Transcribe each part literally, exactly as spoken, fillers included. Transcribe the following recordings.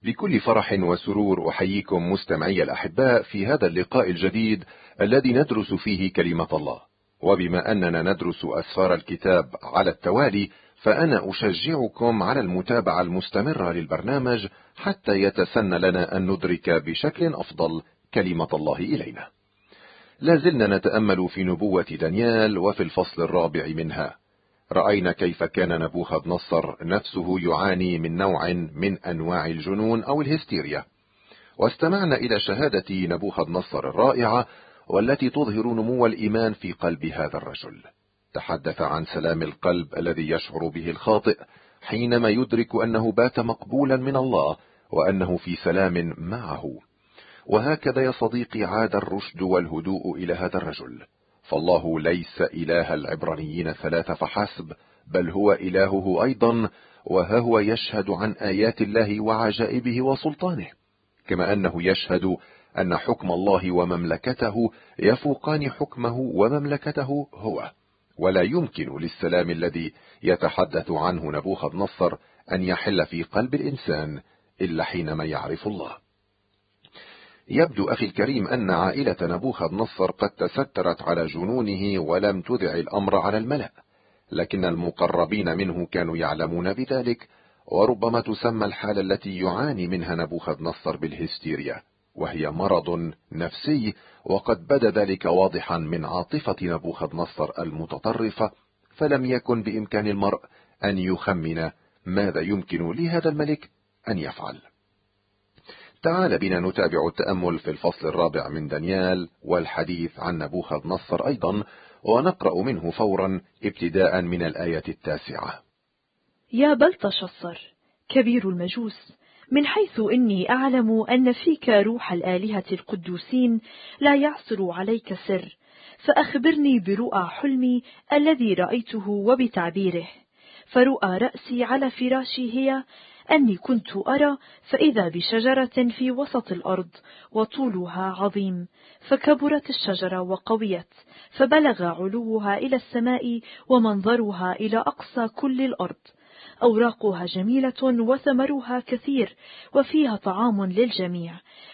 بكل فرح وسرور أحييكم مستمعي الأحباء في هذا اللقاء الجديد الذي ندرس فيه كلمة الله. وبما أننا ندرس أسفار الكتاب على التوالي، فأنا أشجعكم على المتابعة المستمرة للبرنامج حتى يتسنى لنا أن ندرك بشكل أفضل كلمة الله إلينا. لازلنا نتأمل في نبوة دانيال، وفي الفصل الرابع منها رأينا كيف كان نبوخذ نصر نفسه يعاني من نوع من أنواع الجنون أو الهستيريا، واستمعنا إلى شهادة نبوخذ نصر الرائعة والتي تظهر نمو الإيمان في قلب هذا الرجل. تحدث عن سلام القلب الذي يشعر به الخاطئ حينما يدرك أنه بات مقبولا من الله وأنه في سلام معه. وهكذا يا صديقي عاد الرشد والهدوء إلى هذا الرجل، فالله ليس إله العبرانيين ثلاثة فحسب، بل هو إلهه أيضا، وها هو يشهد عن آيات الله وعجائبه وسلطانه، كما أنه يشهد أن حكم الله ومملكته يفوقان حكمه ومملكته هو، ولا يمكن للسلام الذي يتحدث عنه نبوخذ نصر أن يحل في قلب الإنسان إلا حينما يعرف الله. يبدو أخي الكريم أن عائلة نبوخذ نصر قد تسترت على جنونه ولم تذع الأمر على الملأ، لكن المقربين منه كانوا يعلمون بذلك، وربما تسمى الحالة التي يعاني منها نبوخذ نصر بالهستيريا، وهي مرض نفسي، وقد بدا ذلك واضحا من عاطفة نبوخذ نصر المتطرفة، فلم يكن بإمكان المرء أن يخمن ماذا يمكن لهذا الملك أن يفعل. تعال بنا نتابع التأمل في الفصل الرابع من دانيال والحديث عن نبوخذ نصر أيضا، ونقرأ منه فورا ابتداء من الآية التاسعة. يا بلتشصر كبير المجوس، من حيث إني أعلم أن فيك روح الآلهة القدوسين لا يعثر عليك سر، فأخبرني برؤى حلمي الذي رأيته وبتعبيره. فرؤى رأسي على فراشي هي أني كنت أرى فإذا بشجرة في وسط الأرض وطولها عظيم، فكبرت الشجرة وقويت، فبلغ علوها إلى السماء ومنظرها إلى أقصى كل الأرض. أوراقها جميلة وثمرها كثير، وفيها طعام للجميع،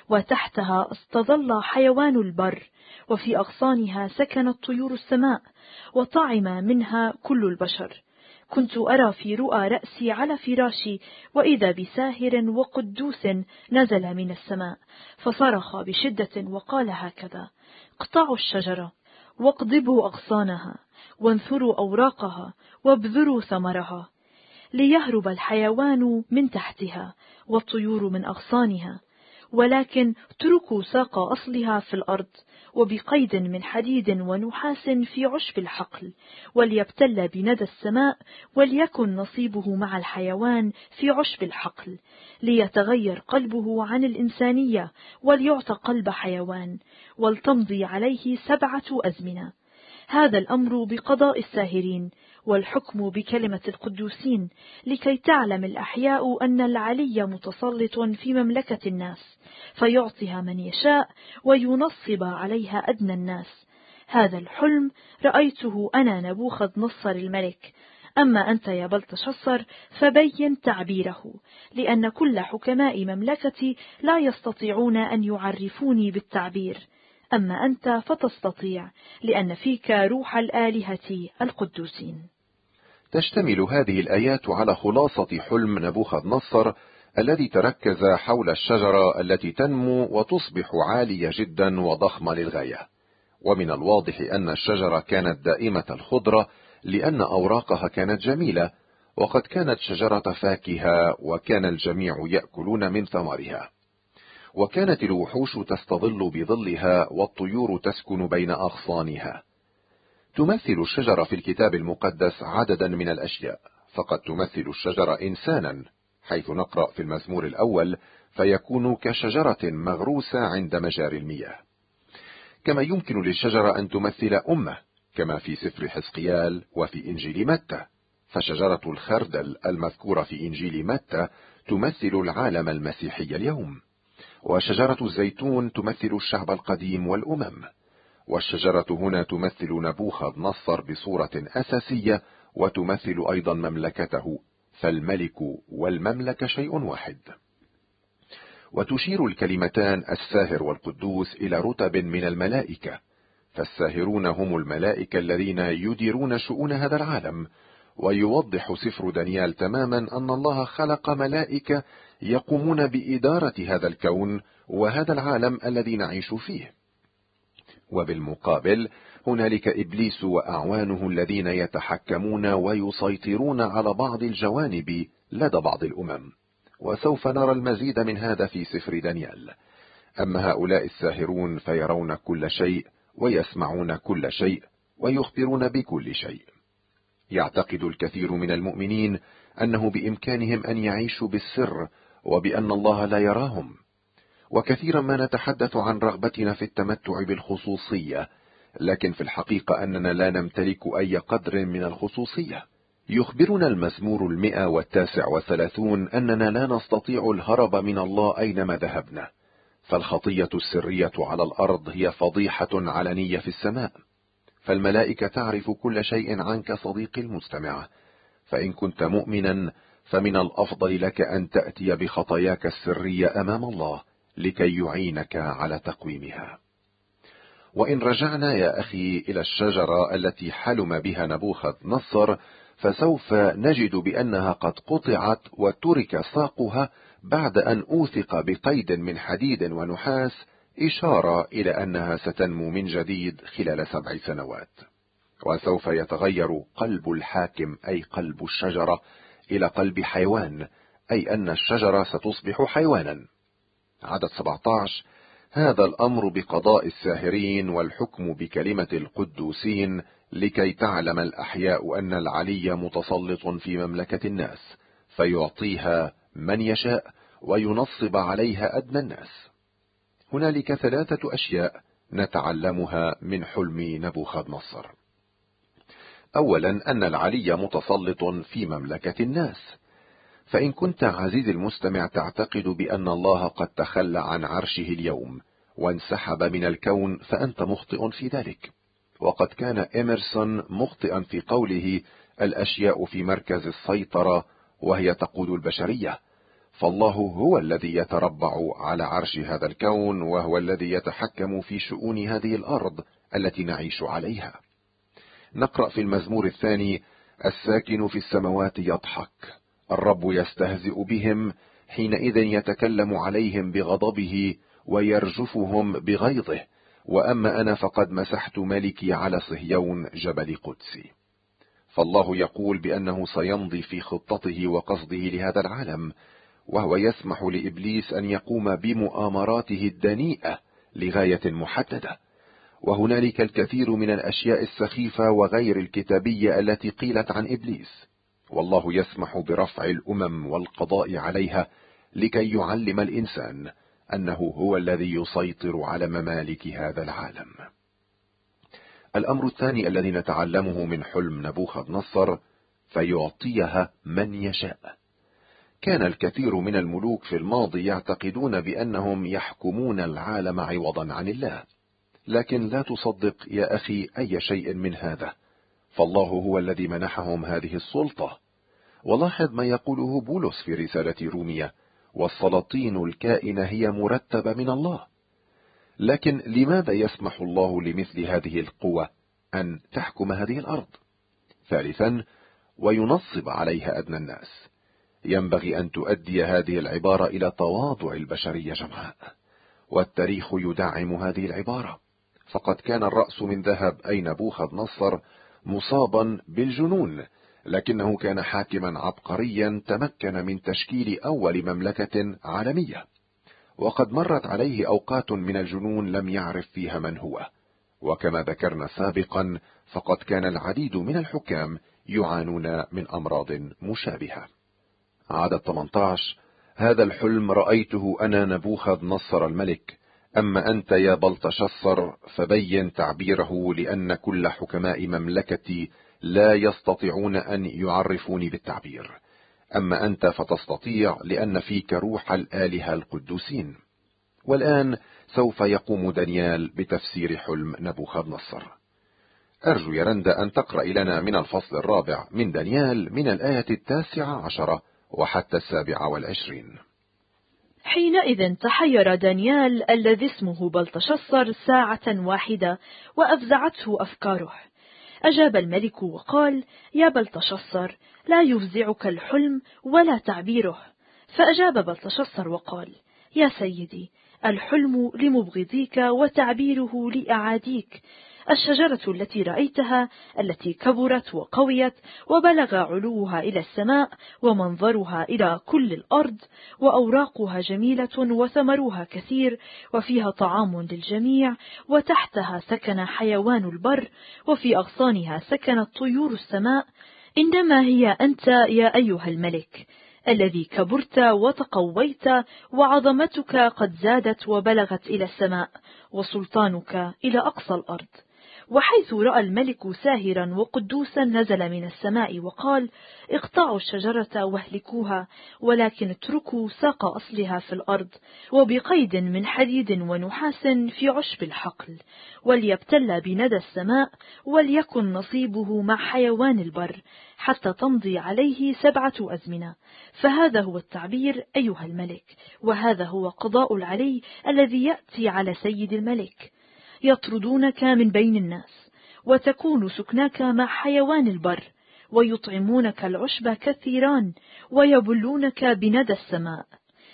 وتحتها استظل حيوان البر، وفي أغصانها سكنت طيور السماء، وطعم منها كل البشر. كنت أرى في رؤى رأسي على فراشي وإذا بساهر وقدوس نزل من السماء، فصرخ بشدة وقال هكذا: اقطعوا الشجرة واقضبوا أغصانها وانثروا أوراقها وابذروا ثمرها، ليهرب الحيوان من تحتها والطيور من أغصانها، ولكن اتركوا ساق أصلها في الأرض، وبقيد من حديد ونحاس في عشب الحقل، وليبتل بندى السماء، وليكن نصيبه مع الحيوان في عشب الحقل، ليتغير قلبه عن الإنسانية وليعطى قلب حيوان، ولتمضي عليه سبعة أزمنة. هذا الأمر بقضاء الساهرين، والحكم بكلمة القدوسين، لكي تعلم الأحياء أن العلي متسلط في مملكة الناس، فيعطيها من يشاء وينصب عليها أدنى الناس. هذا الحلم رأيته أنا نبوخذ نصر الملك. أما أنت يا بلتشصر فبين تعبيره، لأن كل حكماء مملكتي لا يستطيعون أن يعرفوني بالتعبير، أما أنت فتستطيع، لأن فيك روح الآلهة القدوسين. تشتمل هذه الآيات على خلاصة حلم نبوخذ نصر الذي تركز حول الشجرة التي تنمو وتصبح عالية جدا وضخمة للغاية. ومن الواضح أن الشجرة كانت دائمة الخضرة، لأن أوراقها كانت جميلة، وقد كانت شجرة فاكهة، وكان الجميع يأكلون من ثمرها، وكانت الوحوش تستظل بظلها، والطيور تسكن بين أغصانها. تمثل الشجرة في الكتاب المقدس عددا من الأشياء، فقد تمثل الشجرة إنسانا، حيث نقرأ في المزمور الأول: فيكون كشجرة مغروسة عند مجاري المياه. كما يمكن للشجرة أن تمثل أمة، كما في سفر حزقيال وفي إنجيل متى، فشجرة الخردل المذكورة في إنجيل متى تمثل العالم المسيحي اليوم، وشجرة الزيتون تمثل الشعب القديم والأمم، والشجرة هنا تمثل نبوخذ نصر بصورة أساسية، وتمثل أيضا مملكته، فالملك والمملكة شيء واحد. وتشير الكلمتان الساهر والقدوس إلى رتب من الملائكة، فالساهرون هم الملائكة الذين يديرون شؤون هذا العالم. ويوضح سفر دانيال تماما أن الله خلق ملائكة يقومون بإدارة هذا الكون وهذا العالم الذي نعيش فيه. وبالمقابل هنالك إبليس وأعوانه الذين يتحكمون ويسيطرون على بعض الجوانب لدى بعض الأمم، وسوف نرى المزيد من هذا في سفر دانيال. أما هؤلاء الساهرون فيرون كل شيء ويسمعون كل شيء ويخبرون بكل شيء. يعتقد الكثير من المؤمنين أنه بإمكانهم أن يعيشوا بالسر وبأن الله لا يراهم، وكثيرا ما نتحدث عن رغبتنا في التمتع بالخصوصية، لكن في الحقيقة أننا لا نمتلك أي قدر من الخصوصية. يخبرنا المزمور المئة والتاسع وثلاثون أننا لا نستطيع الهرب من الله أينما ذهبنا، فالخطية السرية على الأرض هي فضيحة علنية في السماء. فالملائكة تعرف كل شيء عنك صديقي المستمع، فإن كنت مؤمنا فمن الأفضل لك أن تأتي بخطاياك السرية أمام الله لكي يعينك على تقويمها. وإن رجعنا يا أخي إلى الشجرة التي حلم بها نبوخذ نصر، فسوف نجد بأنها قد قطعت وترك ساقها بعد أن أوثق بقيد من حديد ونحاس، إشارة إلى أنها ستنمو من جديد خلال سبع سنوات. وسوف يتغير قلب الحاكم أي قلب الشجرة إلى قلب حيوان، أي أن الشجرة ستصبح حيوانا. عدد سبعة عشر: هذا الأمر بقضاء الساهرين والحكم بكلمة القدوسين، لكي تعلم الأحياء أن العلي متسلط في مملكة الناس، فيعطيها من يشاء وينصب عليها أدنى الناس. هنالك ثلاثة أشياء نتعلمها من حلم نبوخذ نصر. أولا، أن العلي متسلط في مملكة الناس. فإن كنت عزيزي المستمع تعتقد بأن الله قد تخلى عن عرشه اليوم وانسحب من الكون، فأنت مخطئ في ذلك. وقد كان إميرسون مخطئا في قوله الأشياء في مركز السيطرة وهي تقود البشرية، فالله هو الذي يتربع على عرش هذا الكون، وهو الذي يتحكم في شؤون هذه الأرض التي نعيش عليها. نقرأ في المزمور الثاني: الساكن في السماوات يضحك، الرب يستهزئ بهم، حينئذ يتكلم عليهم بغضبه ويرجفهم بغيظه، وأما أنا فقد مسحت ملكي على صهيون جبل قدسي. فالله يقول بأنه سيمضي في خطته وقصده لهذا العالم، وهو يسمح لإبليس أن يقوم بمؤامراته الدنيئة لغاية محددة. وهنالك الكثير من الأشياء السخيفة وغير الكتابية التي قيلت عن إبليس، والله يسمح برفع الأمم والقضاء عليها لكي يعلم الإنسان أنه هو الذي يسيطر على ممالك هذا العالم. الأمر الثاني الذي نتعلمه من حلم نبوخذ نصر: فيعطيها من يشاء. كان الكثير من الملوك في الماضي يعتقدون بأنهم يحكمون العالم عوضا عن الله، لكن لا تصدق يا أخي أي شيء من هذا، فالله هو الذي منحهم هذه السلطة. ولاحظ ما يقوله بولس في رسالة رومية: والسلاطين الكائنة هي مرتبة من الله. لكن لماذا يسمح الله لمثل هذه القوة أن تحكم هذه الأرض؟ ثالثا: وينصب عليها أدنى الناس. ينبغي أن تؤدي هذه العبارة إلى تواضع البشرية جمعاء، والتاريخ يدعم هذه العبارة، فقد كان الرأس من ذهب أي نبوخذ نصر مصابا بالجنون، لكنه كان حاكما عبقريا تمكن من تشكيل أول مملكة عالمية، وقد مرت عليه أوقات من الجنون لم يعرف فيها من هو. وكما ذكرنا سابقا فقد كان العديد من الحكام يعانون من أمراض مشابهة. عدد ثمانية عشر: هذا الحلم رأيته أنا نبوخذ نصر الملك، أما أنت يا بلتشصر فبين تعبيره، لأن كل حكماء مملكتي لا يستطيعون أن يعرفوني بالتعبير، أما أنت فتستطيع لأن فيك روح الآلهة القدوسين. والآن سوف يقوم دانيال بتفسير حلم نبوخذ نصر. أرجو يا رندا أن تقرأ لنا من الفصل الرابع من دانيال من الآية التاسعة عشرة وحتى السابعة والعشرين. حينئذ تحير دانيال الذي اسمه بلتشصر ساعة واحدة، وأفزعته أفكاره. أجاب الملك وقال: يا بلتشصر، لا يفزعك الحلم ولا تعبيره. فأجاب بلتشصر وقال: يا سيدي، الحلم لمبغضيك وتعبيره لأعاديك. الشجرة التي رأيتها، التي كبرت وقويت وبلغ علوها إلى السماء ومنظرها إلى كل الأرض، وأوراقها جميلة وثمرها كثير، وفيها طعام للجميع، وتحتها سكن حيوان البر، وفي أغصانها سكنت طيور السماء، إنما هي أنت يا أيها الملك، الذي كبرت وتقويت، وعظمتك قد زادت وبلغت إلى السماء، وسلطانك إلى أقصى الأرض. وحيث رأى الملك ساهرا وقدوسا نزل من السماء وقال: اقطعوا الشجرة واهلكوها، ولكن اتركوا ساق أصلها في الأرض، وبقيد من حديد ونحاس في عشب الحقل، وليبتل بندى السماء، وليكن نصيبه مع حيوان البر، حتى تمضي عليه سبعة أزمنة. فهذا هو التعبير أيها الملك، وهذا هو قضاء العلي الذي يأتي على سيد الملك. يطردونك من بين الناس، وتكون سكناك مع حيوان البر، ويطعمونك العشب كثيران، ويبلونك بندى السماء.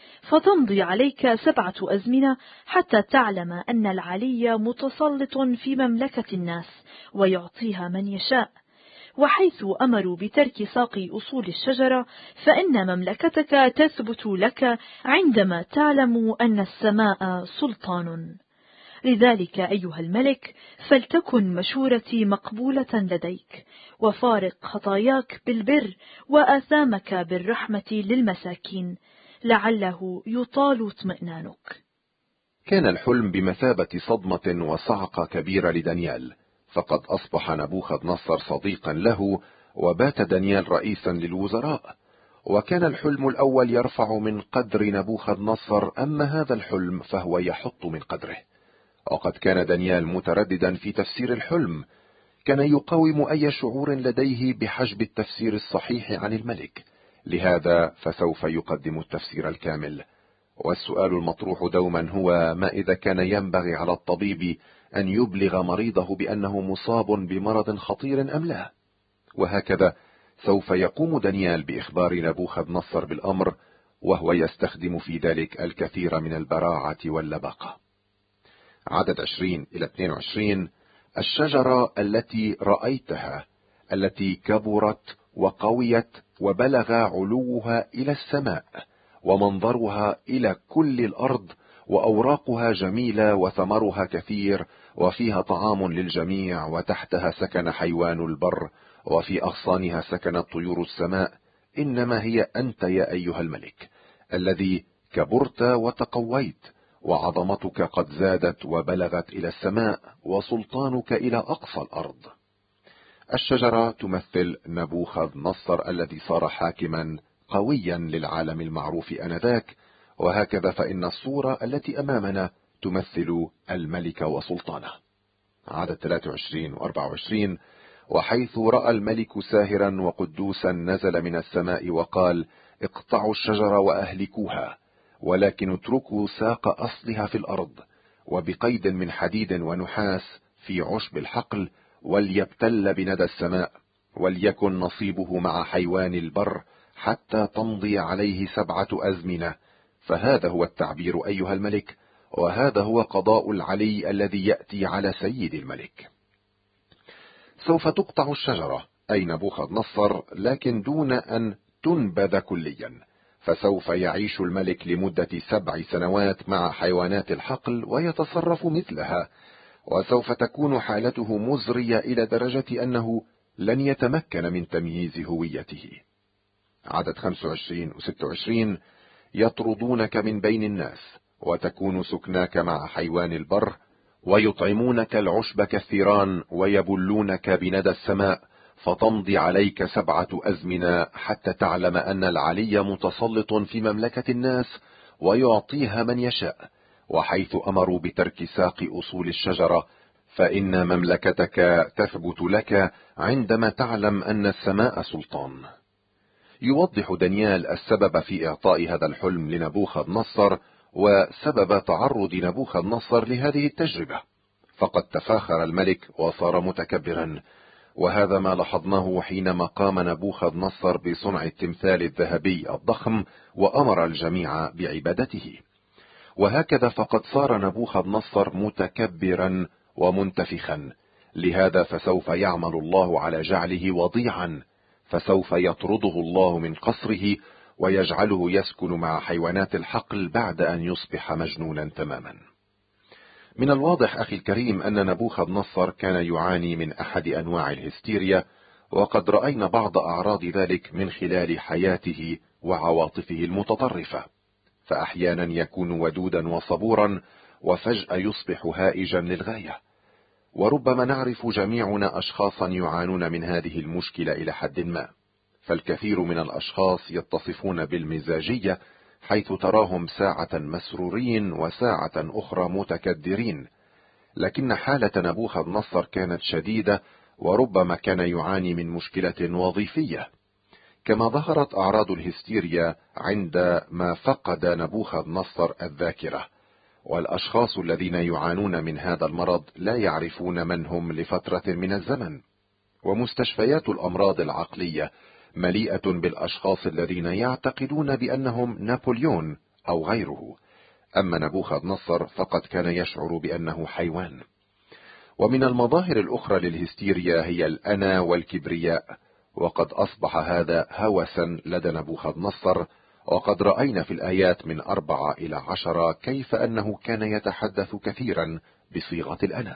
فتمضي عليك سبعة أزمنة حتى تعلم أن العلي متسلط في مملكة الناس، ويعطيها من يشاء. وحيث أمروا بترك ساق أصول الشجرة، فإن مملكتك تثبت لك عندما تعلم أن السماء سلطان. لذلك أيها الملك، فلتكن مشورتي مقبولة لديك، وفارق خطاياك بالبر وآثامك بالرحمة للمساكين، لعله يطال اطمئنانك. كان الحلم بمثابة صدمة وصعقة كبيرة لدانيال، فقد أصبح نبوخذ نصر صديقا له، وبات دانيال رئيسا للوزراء. وكان الحلم الأول يرفع من قدر نبوخذ نصر، أما هذا الحلم فهو يحط من قدره. وقد كان دانيال مترددا في تفسير الحلم، كان يقاوم أي شعور لديه بحجب التفسير الصحيح عن الملك، لهذا فسوف يقدم التفسير الكامل. والسؤال المطروح دوما هو: ما إذا كان ينبغي على الطبيب أن يبلغ مريضه بأنه مصاب بمرض خطير أم لا؟ وهكذا سوف يقوم دانيال بإخبار نبوخذ نصر بالأمر، وهو يستخدم في ذلك الكثير من البراعة واللباقة. عدد عشرين إلى اثنين وعشرين: الشجرة التي رأيتها، التي كبرت وقويت وبلغ علوها إلى السماء، ومنظرها إلى كل الأرض، وأوراقها جميلة وثمرها كثير، وفيها طعام للجميع، وتحتها سكن حيوان البر، وفي أغصانها سكنت طيور السماء، إنما هي أنت يا أيها الملك، الذي كبرت وتقويت، وعظمتك قد زادت وبلغت إلى السماء، وسلطانك إلى أقصى الأرض. الشجرة تمثل نبوخذ نصر الذي صار حاكما قويا للعالم المعروف آنذاك، وهكذا فإن الصورة التي أمامنا تمثل الملك وسلطانه. عدد ثلاثة وعشرين و أربعة وعشرين: وحيث رأى الملك ساهرا وقدوسا نزل من السماء وقال: اقطعوا الشجرة وأهلكوها، ولكن اتركوا ساق أصلها في الأرض، وبقيد من حديد ونحاس في عشب الحقل، وليبتل بندى السماء، وليكن نصيبه مع حيوان البر، حتى تمضي عليه سبعة أزمنة. فهذا هو التعبير أيها الملك، وهذا هو قضاء العلي الذي يأتي على سيد الملك. سوف تقطع الشجرة أي نبوخذ نصر، لكن دون أن تنبذ كليا، فسوف يعيش الملك لمدة سبع سنوات مع حيوانات الحقل ويتصرف مثلها، وسوف تكون حالته مزرية إلى درجة أنه لن يتمكن من تمييز هويته. عدد خمسة وعشرين و ستة وعشرين: يطردونك من بين الناس، وتكون سكناك مع حيوان البر، ويطعمونك العشب كثيران، ويبلونك بندى السماء، فتمضي عليك سبعة أزمنة حتى تعلم أن العلي متسلط في مملكة الناس، ويعطيها من يشاء. وحيث أمروا بترك ساق أصول الشجرة، فإن مملكتك تثبت لك عندما تعلم أن السماء سلطان. يوضح دانيال السبب في إعطاء هذا الحلم لنبوخذ نصر وسبب تعرض نبوخذ نصر لهذه التجربة. فقد تفاخر الملك وصار متكبرا، وهذا ما لاحظناه حينما قام نبوخذ نصر بصنع التمثال الذهبي الضخم وأمر الجميع بعبادته. وهكذا فقد صار نبوخذ نصر متكبرا ومنتفخا، لهذا فسوف يعمل الله على جعله وضيعا، فسوف يطرده الله من قصره ويجعله يسكن مع حيوانات الحقل بعد أن يصبح مجنونا تماما. من الواضح أخي الكريم أن نبوخذ نصر كان يعاني من أحد أنواع الهستيريا، وقد رأينا بعض أعراض ذلك من خلال حياته وعواطفه المتطرفة، فأحيانا يكون ودودا وصبورا وفجأة يصبح هائجا للغاية. وربما نعرف جميعنا أشخاصا يعانون من هذه المشكلة إلى حد ما، فالكثير من الأشخاص يتصفون بالمزاجية، حيث تراهم ساعة مسرورين وساعة أخرى متكدرين. لكن حالة نبوخذ نصر كانت شديدة، وربما كان يعاني من مشكلة وظيفية. كما ظهرت أعراض الهستيريا عندما فقد نبوخذ نصر الذاكرة، والأشخاص الذين يعانون من هذا المرض لا يعرفون من هم لفترة من الزمن. ومستشفيات الأمراض العقلية مليئة بالأشخاص الذين يعتقدون بأنهم نابليون أو غيره، أما نبوخذ نصر فقد كان يشعر بأنه حيوان. ومن المظاهر الأخرى للهستيريا هي الأنا والكبرياء، وقد أصبح هذا هوسا لدى نبوخذ نصر، وقد رأينا في الآيات من أربعة إلى عشرة كيف أنه كان يتحدث كثيرا بصيغة الأنا.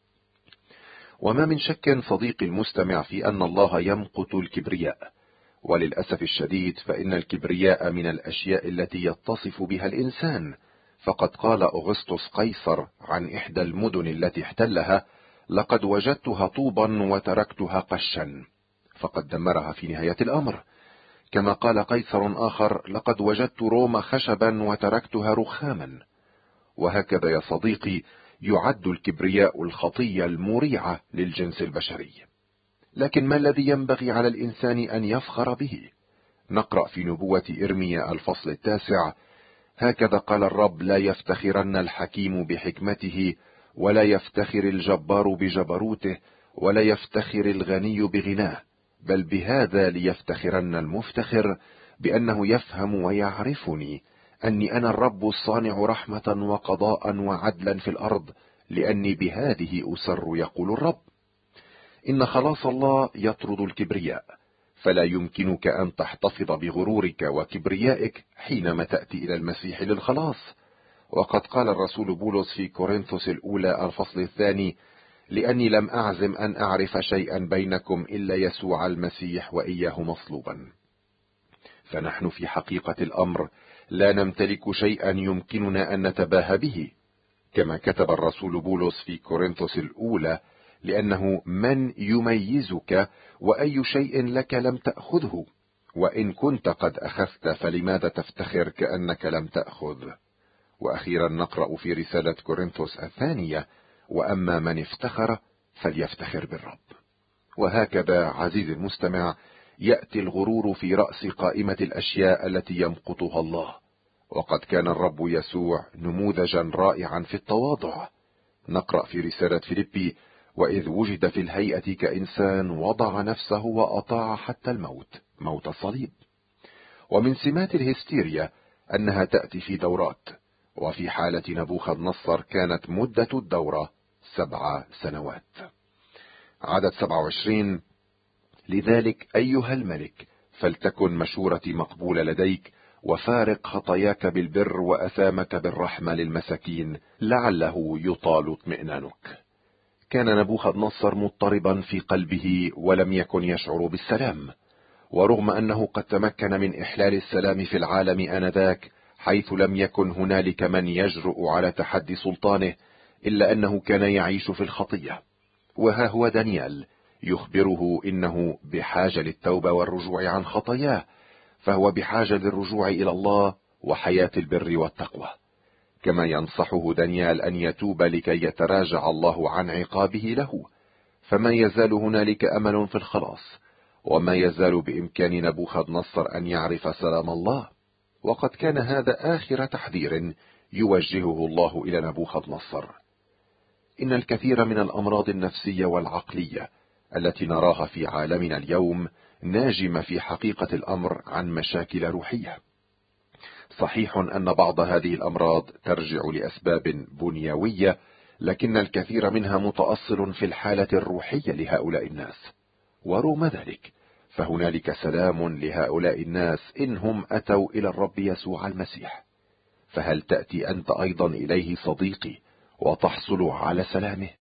وما من شك صديقي المستمع في أن الله يمقت الكبرياء، وللأسف الشديد فإن الكبرياء من الأشياء التي يتصف بها الإنسان. فقد قال أغسطس قيصر عن إحدى المدن التي احتلها: لقد وجدتها طوبا وتركتها قشا، فقد دمرها في نهاية الأمر. كما قال قيصر آخر: لقد وجدت روما خشبا وتركتها رخاما. وهكذا يا صديقي يعد الكبرياء الخطية المريعة للجنس البشري. لكن ما الذي ينبغي على الإنسان أن يفخر به؟ نقرأ في نبوة إرميا الفصل التاسع: هكذا قال الرب: لا يفتخرن الحكيم بحكمته، ولا يفتخر الجبار بجبروته، ولا يفتخر الغني بغناه، بل بهذا ليفتخرن المفتخر، بأنه يفهم ويعرفني أني أنا الرب الصانع رحمة وقضاء وعدلا في الأرض، لأني بهذه أسر يقول الرب. إن خلاص الله يطرد الكبرياء، فلا يمكنك أن تحتفظ بغرورك وكبريائك حينما تأتي إلى المسيح للخلاص. وقد قال الرسول بولس في كورنثوس الأولى الفصل الثاني: لأني لم أعزم أن أعرف شيئا بينكم إلا يسوع المسيح وإياه مصلوبا. فنحن في حقيقة الأمر لا نمتلك شيئا يمكننا أن نتباهى به، كما كتب الرسول بولس في كورنثوس الأولى: لأنه من يميزك وأي شيء لك لم تأخذه، وإن كنت قد أخذت فلماذا تفتخر كأنك لم تأخذ. وأخيرا نقرأ في رسالة كورنثوس الثانية: وأما من افتخر فليفتخر بالرب. وهكذا عزيزي المستمع يأتي الغرور في رأس قائمة الأشياء التي يمقتها الله. وقد كان الرب يسوع نموذجا رائعا في التواضع. نقرأ في رسالة فيليبي: وإذ وجد في الهيئة كإنسان وضع نفسه وأطاع حتى الموت، موت الصليب. ومن سمات الهستيريا أنها تأتي في دورات، وفي حالة نبوخذ نصر كانت مدة الدورة سبع سنوات. عدد سبعة وعشرين: لذلك أيها الملك فلتكن مشورتي مقبولة لديك، وفارق خطاياك بالبر وأثامك بالرحمة للمساكين، لعله يطال اطمئنانك. كان نبوخذ نصر مضطربا في قلبه ولم يكن يشعر بالسلام، ورغم أنه قد تمكن من إحلال السلام في العالم آنذاك، حيث لم يكن هنالك من يجرؤ على تحدي سلطانه، إلا أنه كان يعيش في الخطية. وها هو دانيال يخبره إنه بحاجة للتوبة والرجوع عن خطاياه، فهو بحاجة للرجوع إلى الله وحياة البر والتقوى. كما ينصحه دانيال أن يتوب لكي يتراجع الله عن عقابه له، فما يزال هنالك أمل في الخلاص. وما يزال بإمكان نبوخذ نصر أن يعرف سلام الله، وقد كان هذا آخر تحذير يوجهه الله إلى نبوخذ نصر. إن الكثير من الأمراض النفسية والعقلية التي نراها في عالمنا اليوم ناجمة في حقيقة الأمر عن مشاكل روحية. صحيح أن بعض هذه الأمراض ترجع لأسباب بنيوية، لكن الكثير منها متأصل في الحالة الروحية لهؤلاء الناس، ورغم ذلك فهنالك سلام لهؤلاء الناس إنهم أتوا إلى الرب يسوع المسيح. فهل تأتي أنت أيضا إليه صديقي وتحصل على سلامه؟